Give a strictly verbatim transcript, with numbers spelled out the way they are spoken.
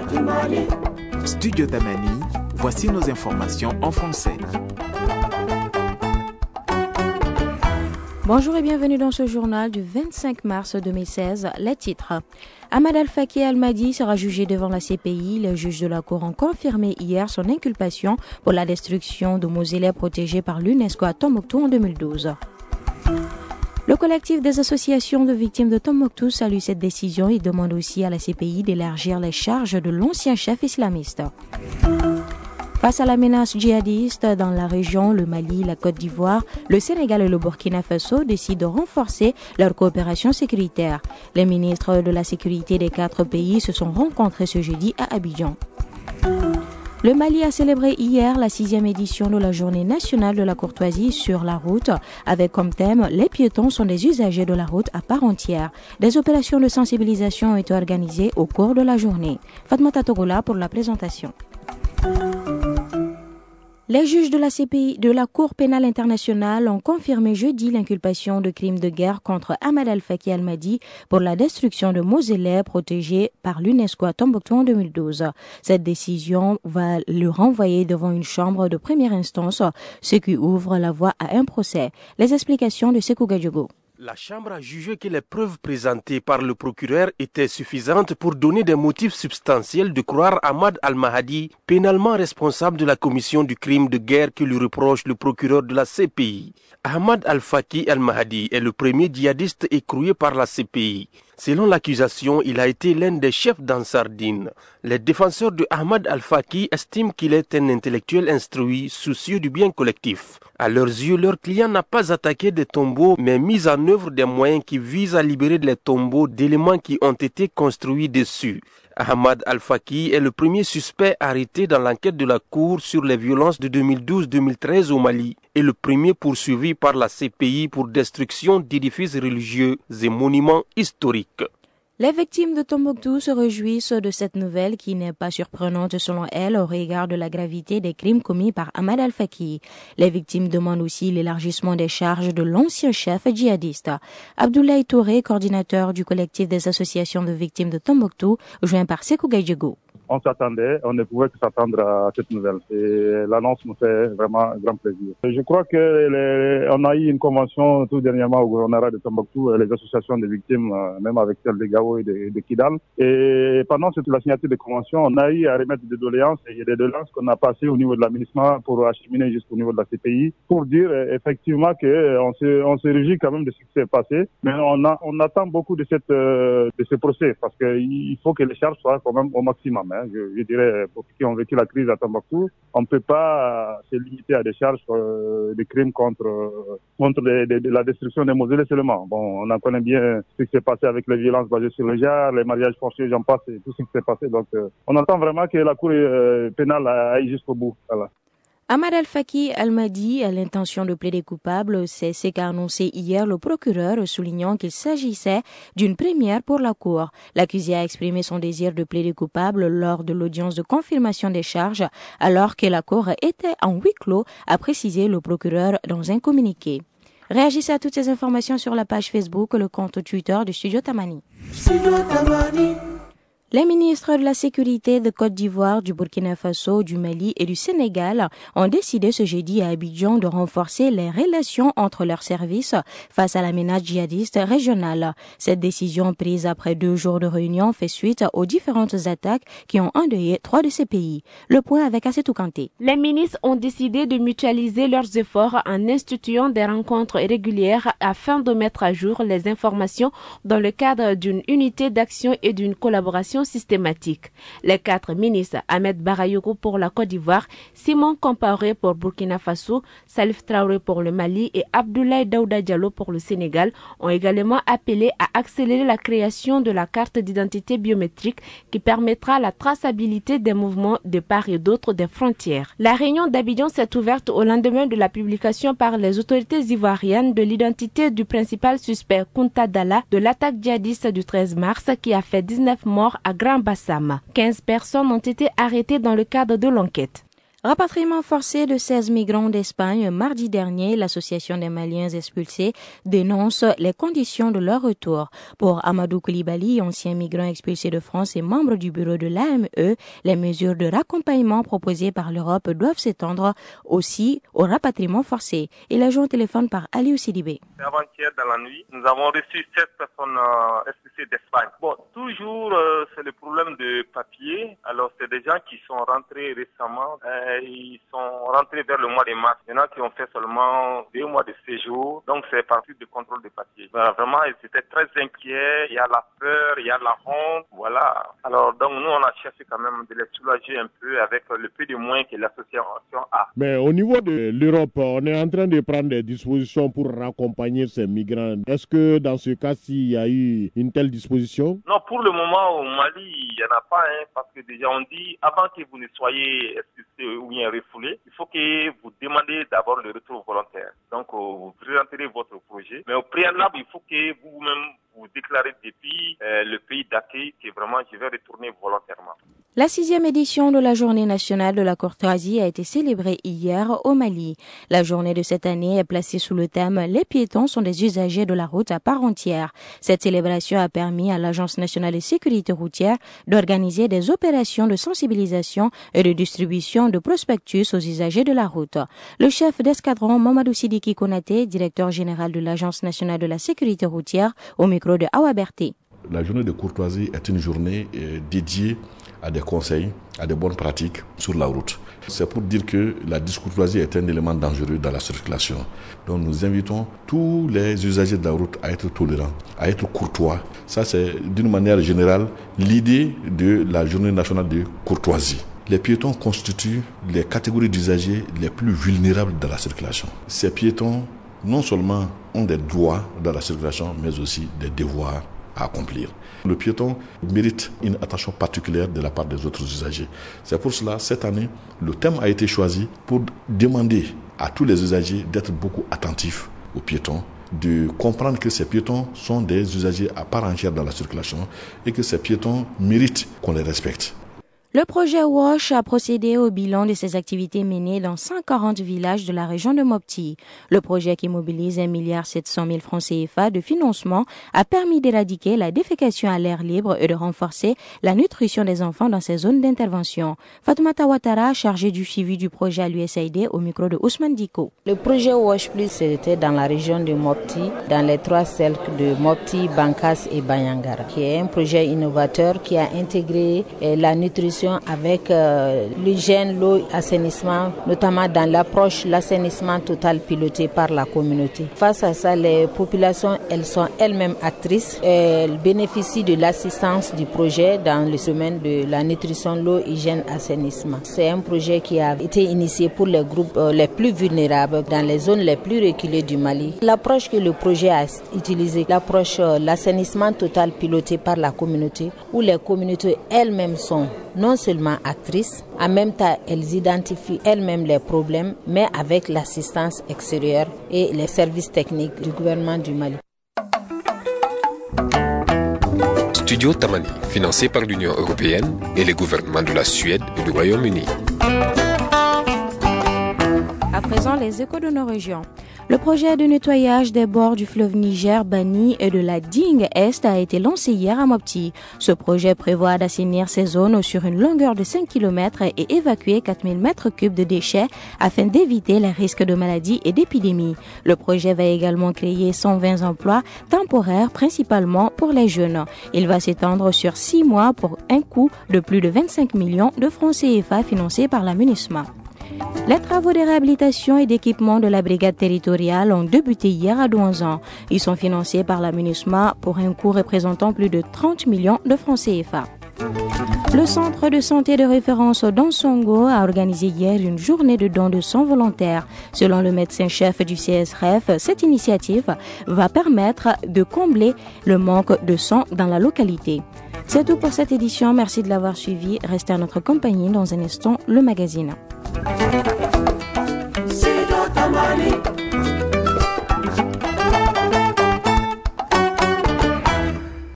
du Mali. Studio Tamani, voici nos informations en français. Bonjour et bienvenue dans ce journal du vingt-cinq mars deux mille seize. Les titres. Ahmad Al-Faki Al-Mahdi sera jugé devant la C P I. Les juges de la Cour ont confirmé hier son inculpation pour la destruction de mausolées protégés par l'UNESCO à Tombouctou en deux mille douze. Le collectif des associations de victimes de Tombouctou salue cette décision et demande aussi à la C P I d'élargir les charges de l'ancien chef islamiste. Face à la menace djihadiste dans la région, le Mali, la Côte d'Ivoire, le Sénégal et le Burkina Faso décident de renforcer leur coopération sécuritaire. Les ministres de la sécurité des quatre pays se sont rencontrés ce jeudi à Abidjan. Le Mali a célébré hier la sixième édition de la Journée nationale de la courtoisie sur la route, avec comme thème « Les piétons sont des usagers de la route à part entière ». Des opérations de sensibilisation ont été organisées au cours de la journée. Fatmata Togola pour la présentation. Les juges de la C P I de la Cour pénale internationale ont confirmé jeudi l'inculpation de crimes de guerre contre Ahmad Al-Faki Al-Mahdi pour la destruction de mausolées protégés par l'UNESCO à Tombouctou en deux mille douze. Cette décision va le renvoyer devant une chambre de première instance, ce qui ouvre la voie à un procès. Les explications de Sekou Gadjogo. La Chambre a jugé que les preuves présentées par le procureur étaient suffisantes pour donner des motifs substantiels de croire Ahmad Al-Mahdi pénalement responsable de la commission du crime de guerre que lui reproche le procureur de la C P I. Ahmad Al-Faki Al-Mahdi est le premier djihadiste écroué par la C P I. Selon l'accusation, il a été l'un des chefs d'Ansardine. Les défenseurs de Ahmad Al-Faki estiment qu'il est un intellectuel instruit, soucieux du bien collectif. À leurs yeux, leur client n'a pas attaqué des tombeaux, mais mis en œuvre des moyens qui visent à libérer les tombeaux d'éléments qui ont été construits dessus. Ahmad Al-Faki est le premier suspect arrêté dans l'enquête de la Cour sur les violences de deux mille douze deux mille treize au Mali et le premier poursuivi par la C P I pour destruction d'édifices religieux et monuments historiques. Les victimes de Tombouctou se réjouissent de cette nouvelle qui n'est pas surprenante selon elles au regard de la gravité des crimes commis par Ahmad Al-Faki. Les victimes demandent aussi l'élargissement des charges de l'ancien chef djihadiste. Abdoulaye Touré, coordinateur du collectif des associations de victimes de Tombouctou, joint par Sekou Gadjogo. On s'attendait, on ne pouvait que s'attendre à cette nouvelle. Et l'annonce nous fait vraiment un grand plaisir. Je crois que les, on a eu une convention tout dernièrement au gouvernorat de Tombouctou, les associations de victimes, même avec celles de Gao et de, de Kidal. Et pendant cette, la signature des conventions, on a eu à remettre des doléances. Et il y a des doléances qu'on a passées au niveau de l'administration pour acheminer jusqu'au niveau de la C P I, pour dire effectivement qu'on se, on se réjouit quand même de ce qui s'est passé. Mais on, a, on attend beaucoup de, cette, de ce procès parce qu'il faut que les charges soient quand même au maximum. Je, je dirais, pour ceux qui ont vécu la crise à Tombouctou, on ne peut pas se limiter à des charges euh, de crimes contre, euh, contre les, de, de la destruction des mausolées seulement. Bon, on en connaît bien ce qui s'est passé avec les violences basées sur le genre, les mariages forcés, j'en passe, et tout ce qui s'est passé. Donc, euh, on attend vraiment que la Cour euh, pénale aille jusqu'au bout. Voilà. Ahmad Al-Faki Al-Mahdi a l'intention de plaider coupable, c'est ce qu'a annoncé hier le procureur, soulignant qu'il s'agissait d'une première pour la Cour. L'accusé a exprimé son désir de plaider coupable lors de l'audience de confirmation des charges, alors que la Cour était en huis clos, a précisé le procureur dans un communiqué. Réagissez à toutes ces informations sur la page Facebook et le compte Twitter du Studio Tamani. Studio Tamani. Les ministres de la Sécurité de Côte d'Ivoire, du Burkina Faso, du Mali et du Sénégal ont décidé ce jeudi à Abidjan de renforcer les relations entre leurs services face à la menace djihadiste régionale. Cette décision prise après deux jours de réunion fait suite aux différentes attaques qui ont endeuillé trois de ces pays. Le point avec Assetou Kanté. Les ministres ont décidé de mutualiser leurs efforts en instituant des rencontres régulières afin de mettre à jour les informations dans le cadre d'une unité d'action et d'une collaboration systématique. Les quatre ministres, Ahmed Barayoko pour la Côte d'Ivoire, Simon Compaoré pour Burkina Faso, Salif Traoré pour le Mali et Abdoulaye Daouda Diallo pour le Sénégal, ont également appelé à accélérer la création de la carte d'identité biométrique qui permettra la traçabilité des mouvements de part et d'autre des frontières. La réunion d'Abidjan s'est ouverte au lendemain de la publication par les autorités ivoiriennes de l'identité du principal suspect Kounta Dalla de l'attaque djihadiste du treize mars qui a fait dix-neuf morts à Grand Bassam. quinze personnes ont été arrêtées dans le cadre de l'enquête. Rapatriement forcé de seize migrants d'Espagne mardi dernier, l'association des Maliens expulsés dénonce les conditions de leur retour. Pour Amadou Koulibaly, ancien migrant expulsé de France et membre du bureau de l'A M E, les mesures de raccompagnement proposées par l'Europe doivent s'étendre aussi au rapatriement forcé. Il a joué au téléphone par Aliou Sidibé. Avant-hier dans la nuit, nous avons reçu sept personnes euh, expulsées d'Espagne. Bon, toujours euh, c'est le problème de papier. Alors c'est des gens qui sont rentrés récemment. Euh, Ils sont rentrés vers le mois de mars. Il y en a qui ont fait seulement deux mois de séjour. Donc, c'est parti de contrôle de papier. Ben, vraiment, ils étaient très inquiets. Il y a la peur, il y a la honte. Voilà. Alors, donc, nous, on a cherché quand même de les soulager un peu avec le peu de moyens que l'association a. Mais au niveau de l'Europe, on est en train de prendre des dispositions pour raccompagner ces migrants. Est-ce que dans ce cas-ci, il y a eu une telle disposition? Non, pour le moment, au Mali, il n'y en a pas. Hein, parce que déjà, on dit, avant que vous ne soyez expulsés ou bien refoulé, il faut que vous demandez d'abord le retour volontaire. Donc, euh, vous présenterez votre projet. Mais au préalable, il faut que vous-même vous déclarez depuis euh, le pays d'accueil que vraiment je vais retourner volontairement. La sixième édition de la Journée nationale de la courtoisie a été célébrée hier au Mali. La journée de cette année est placée sous le thème « Les piétons sont des usagers de la route à part entière ». Cette célébration a permis à l'Agence nationale de sécurité routière d'organiser des opérations de sensibilisation et de distribution de prospectus aux usagers de la route. Le chef d'escadron Mamadou Sidiki Konaté, directeur général de l'Agence nationale de la sécurité routière, au micro de Awa Berté. La journée de courtoisie est une journée euh, dédiée à des conseils, à des bonnes pratiques sur la route. C'est pour dire que la discourtoisie est un élément dangereux dans la circulation. Donc nous invitons tous les usagers de la route à être tolérants, à être courtois. Ça, c'est d'une manière générale l'idée de la journée nationale de courtoisie. Les piétons constituent les catégories d'usagers les plus vulnérables dans la circulation. Ces piétons, non seulement ont des droits dans la circulation, mais aussi des devoirs à accomplir. Le piéton mérite une attention particulière de la part des autres usagers. C'est pour cela, cette année, le thème a été choisi pour demander à tous les usagers d'être beaucoup attentifs aux piétons, de comprendre que ces piétons sont des usagers à part entière dans la circulation et que ces piétons méritent qu'on les respecte. Le projet WASH a procédé au bilan de ses activités menées dans cent quarante villages de la région de Mopti. Le projet qui mobilise un milliard sept cent mille francs C F A de financement a permis d'éradiquer la défécation à l'air libre et de renforcer la nutrition des enfants dans ces zones d'intervention. Fatoumata Ouattara, chargée du suivi du projet à l'U S A I D, au micro de Ousmane Diko. Le projet WASH Plus, c'était dans la région de Mopti, dans les trois cercles de Mopti, Bankas et Bayangara, qui est un projet innovateur qui a intégré la nutrition avec euh, l'hygiène, l'eau, l'assainissement, notamment dans l'approche l'assainissement total piloté par la communauté. Face à ça, les populations, elles sont elles-mêmes actrices. Elles bénéficient de l'assistance du projet dans le domaine de la nutrition, l'eau, hygiène, assainissement. C'est un projet qui a été initié pour les groupes euh, les plus vulnérables dans les zones les plus reculées du Mali. L'approche que le projet a utilisée, l'approche euh, l'assainissement total piloté par la communauté, où les communautés elles-mêmes sont non seulement actrices, en même temps elles identifient elles-mêmes les problèmes, mais avec l'assistance extérieure et les services techniques du gouvernement du Mali. Studio Tamani, financé par l'Union européenne et les gouvernements de la Suède et du Royaume-Uni. À présent, les échos de nos régions. Le projet de nettoyage des bords du fleuve Niger, Bani et de la digue Est a été lancé hier à Mopti. Ce projet prévoit d'assainir ces zones sur une longueur de cinq kilomètres et évacuer quatre mille mètres cubes de déchets afin d'éviter les risques de maladies et d'épidémies. Le projet va également créer cent vingt emplois temporaires, principalement pour les jeunes. Il va s'étendre sur six mois pour un coût de plus de vingt-cinq millions de francs C F A financés par la MINUSMA. Les travaux de réhabilitation et d'équipement de la brigade territoriale ont débuté hier à Douanzan. Ils sont financés par la MINUSMA pour un coût représentant plus de trente millions de francs C F A. Le centre de santé de référence d'Ansongo a organisé hier une journée de dons de sang volontaires. Selon le médecin-chef du C S R F, cette initiative va permettre de combler le manque de sang dans la localité. C'est tout pour cette édition. Merci de l'avoir suivi. Restez à notre compagnie dans un instant, le magazine. Sido Tamani.